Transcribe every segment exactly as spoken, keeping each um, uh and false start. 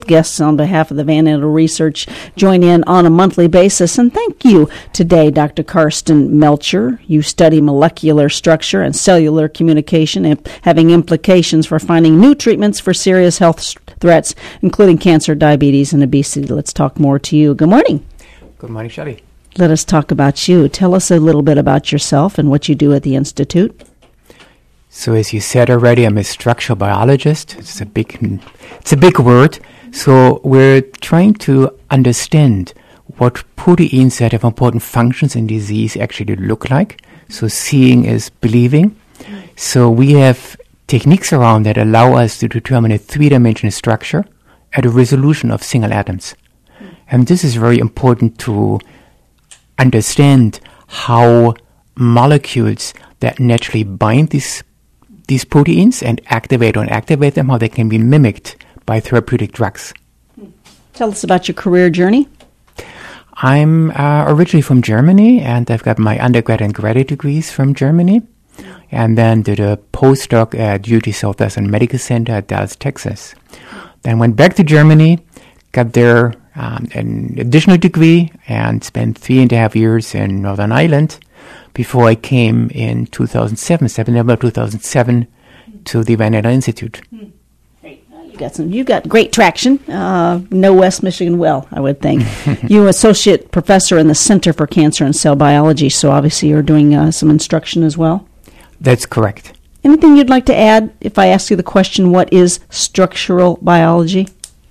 guests on behalf of the Van Andel Research join in on a monthly basis. And thank you today, Doctor Karsten Melcher. You study molecular structure and cellular communication, imp- having implications for finding new treatments for serious health st- threats, including cancer, diabetes, and obesity. Let's talk more to you. Good morning. Good morning, Shelly. Let us talk about you. Tell us a little bit about yourself and what you do at the Institute. So, as you said already, I'm a structural biologist. It's a big, it's a big word. So, we're trying to understand what proteins that have important functions in disease actually look like. So, seeing is believing. So, we have techniques around that allow us to determine a three-dimensional structure at a resolution of single atoms. And this is very important to understand how molecules that naturally bind these these proteins and activate or inactivate them, how they can be mimicked by therapeutic drugs. Tell us about your career journey. I'm uh, originally from Germany, and I've got my undergrad and graduate degrees from Germany, and then did a postdoc at U T Southwestern Medical Center at Dallas, Texas. Then went back to Germany, got there Um, an additional degree, and spent three and a half years in Northern Ireland before I came in two thousand seven, September two thousand seven, to the Van Andel Institute. Hmm. Great. You got some. You got great traction. Uh, know West Michigan well, I would think. You're associate professor in the Center for Cancer and Cell Biology, so obviously you're doing uh, some instruction as well. That's correct. Anything you'd like to add if I ask you the question, what is structural biology?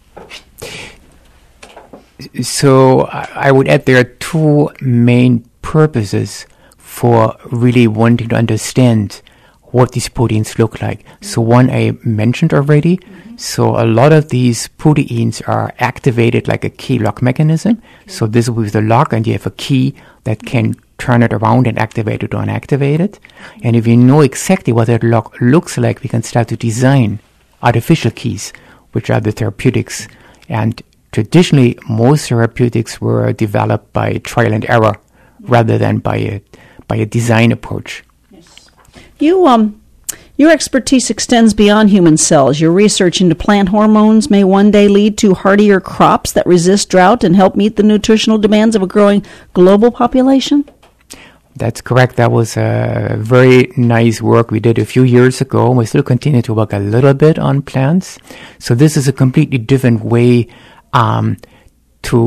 So I would add there are two main purposes for really wanting to understand what these proteins look like. So one I mentioned already. Mm-hmm. So a lot of these proteins are activated like a key lock mechanism. Mm-hmm. So this is with the lock, and you have a key that can turn it around and activate it or inactivate it. Mm-hmm. And if you know exactly what that lock looks like, we can start to design artificial keys, which are the therapeutics. And traditionally, most therapeutics were developed by trial and error rather than by a by a design approach. Yes. You um, your expertise extends beyond human cells. Your research into plant hormones may one day lead to hardier crops that resist drought and help meet the nutritional demands of a growing global population? That's correct. That was a very nice work we did a few years ago. We still continue to work a little bit on plants. So this is a completely different way Um, to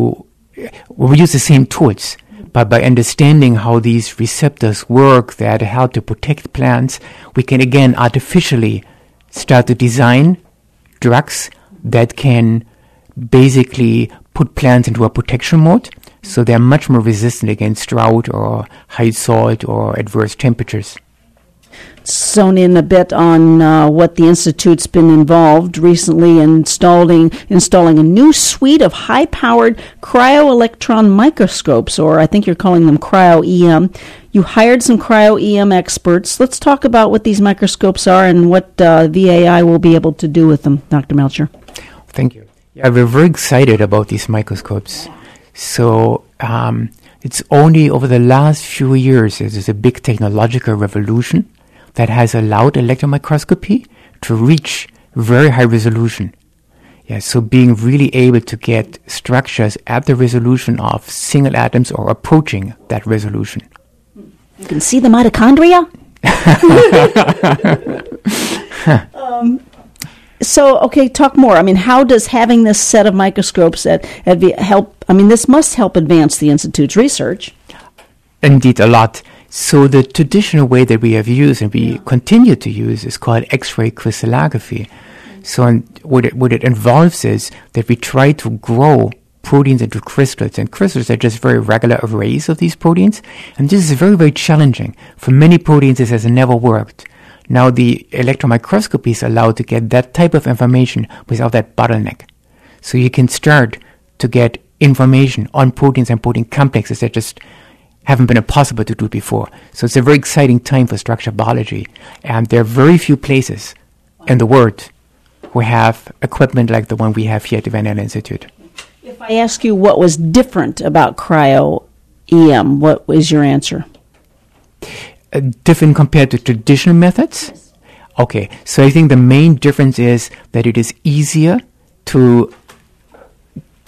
we use the same tools, but by understanding how these receptors work that help to protect plants, we can again artificially start to design drugs that can basically put plants into a protection mode, so they're much more resistant against drought or high salt or adverse temperatures. Zone in a bit on uh, what the Institute's been involved recently in installing installing a new suite of high-powered cryo-electron microscopes, or I think you're calling them cryo-E M. You hired some cryo-E M experts. Let's talk about what these microscopes are and what uh, V A I will be able to do with them, Doctor Melcher. Thank you. Yeah, we're very excited about these microscopes. So um, it's only over the last few years there's a big technological revolution that has allowed electron microscopy to reach very high resolution. Yeah, so being really able to get structures at the resolution of single atoms or approaching that resolution. You can see the mitochondria? um, so, okay, talk more. I mean, how does having this set of microscopes at, at help, I mean, this must help advance the Institute's research. Indeed, a lot. So the traditional way that we have used and we yeah. continue to use is called X-ray crystallography. Mm-hmm. So what it, what it involves is that we try to grow proteins into crystals, and crystals are just very regular arrays of these proteins. And this is very, very challenging. For many proteins, this has never worked. Now the electron microscopy is allowed to get that type of information without that bottleneck. So you can start to get information on proteins and protein complexes that just haven't been possible to do before. So it's a very exciting time for structural biology. And there are very few places in the world who have equipment like the one we have here at the Van Andel Institute. If I ask you what was different about cryo-E M, what was your answer? Uh, different compared to traditional methods? Yes. Okay, so I think the main difference is that it is easier to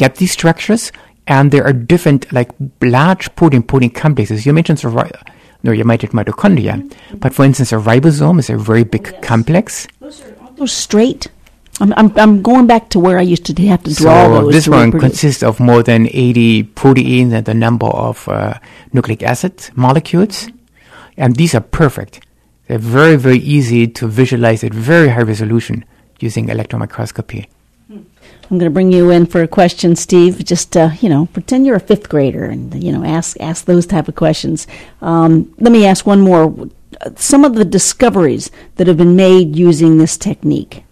get these structures, and there are different, like, large protein-protein complexes. You mentioned the ri- no, you mentioned mitochondria, mm-hmm. but for instance, a ribosome is a very big yes. complex. Those are those straight. I'm, I'm I'm going back to where I used to have to draw so those. This one reproduce. consists of more than eighty proteins and a number of uh, nucleic acid molecules, mm-hmm. and these are perfect. They're very, very easy to visualize at very high resolution using electron microscopy. I'm going to bring you in for a question, Steve. Just, uh, you know, pretend you're a fifth grader and, you know, ask ask those type of questions. Um, let me ask one more. Some of the discoveries that have been made using this technique.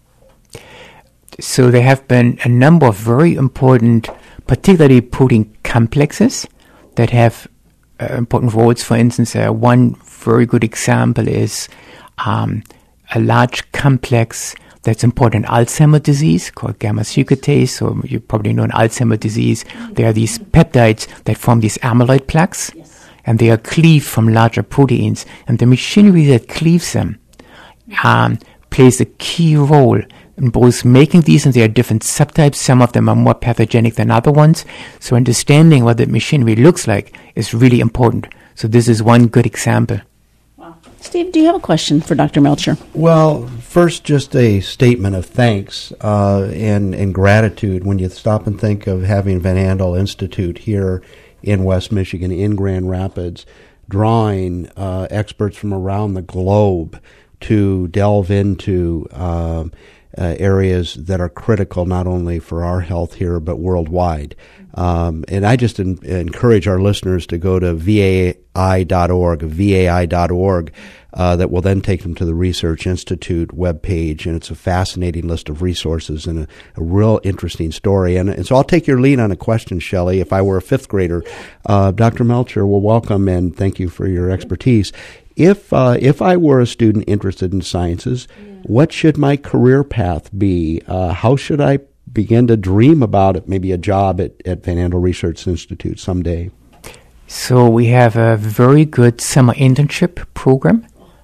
So there have been a number of very important, particularly protein complexes that have uh, important roles. For instance, uh, one very good example is um, a large complex that's important in Alzheimer's disease called gamma secretase. So you probably know in Alzheimer's disease, there are these peptides that form these amyloid plaques, yes. and they are cleaved from larger proteins. And the machinery that cleaves them um, plays a key role in both making these, and there are different subtypes. Some of them are more pathogenic than other ones. So understanding what the machinery looks like is really important. So this is one good example. Steve, do you have a question for Doctor Melcher? Well, first, just a statement of thanks uh, and, and gratitude when you stop and think of having Van Andel Institute here in West Michigan, in Grand Rapids, drawing uh, experts from around the globe to delve into um, uh, areas that are critical not only for our health here, but worldwide. Um, and I just en- encourage our listeners to go to V A I dot org, V A I dot org, uh, that will then take them to the Research Institute webpage, and it's a fascinating list of resources and a, a real interesting story. And, and so I'll take your lead on a question, Shelley. If I were a fifth grader, uh, Doctor Melcher, well, welcome and thank you for your expertise. If uh, if I were a student interested in sciences, yeah. what should my career path be? Uh, how should I begin to dream about it, maybe a job at, at Van Andel Research Institute someday? So we have a very good summer internship program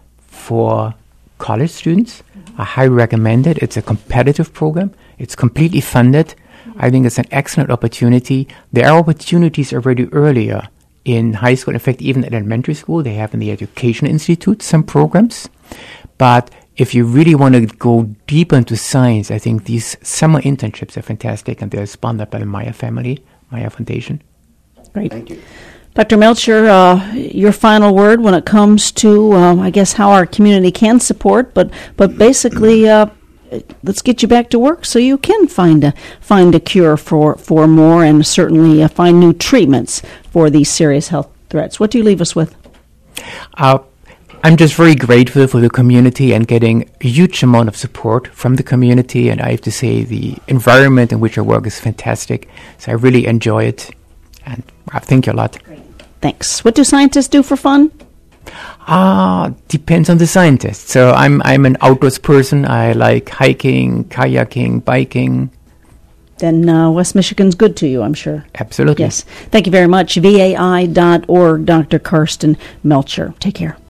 for college students. Mm-hmm. I highly recommend it. It's a competitive program. It's completely funded. Mm-hmm. I think it's an excellent opportunity. There are opportunities already earlier in high school. In fact, even at elementary school, they have in the Education Institute some programs. But if you really want to go deeper into science, I think these summer internships are fantastic, and they're sponsored by the Meyer family, Meyer Foundation. Great. Thank you. Doctor Melcher, uh, your final word when it comes to, um, I guess, how our community can support, but but basically, uh, let's get you back to work so you can find a find a cure for, for more, and certainly uh, find new treatments for these serious health threats. What do you leave us with? Uh, I'm just very grateful for the community and getting a huge amount of support from the community, and I have to say the environment in which I work is fantastic, so I really enjoy it, and I thank you a lot. Great. Thanks. What do scientists do for fun? Ah, uh, depends on the scientist. So I'm I'm an outdoors person. I like hiking, kayaking, biking. Then uh, West Michigan's good to you, I'm sure. Absolutely. Yes. Thank you very much. V A I dot org, Doctor Karsten Melcher. Take care.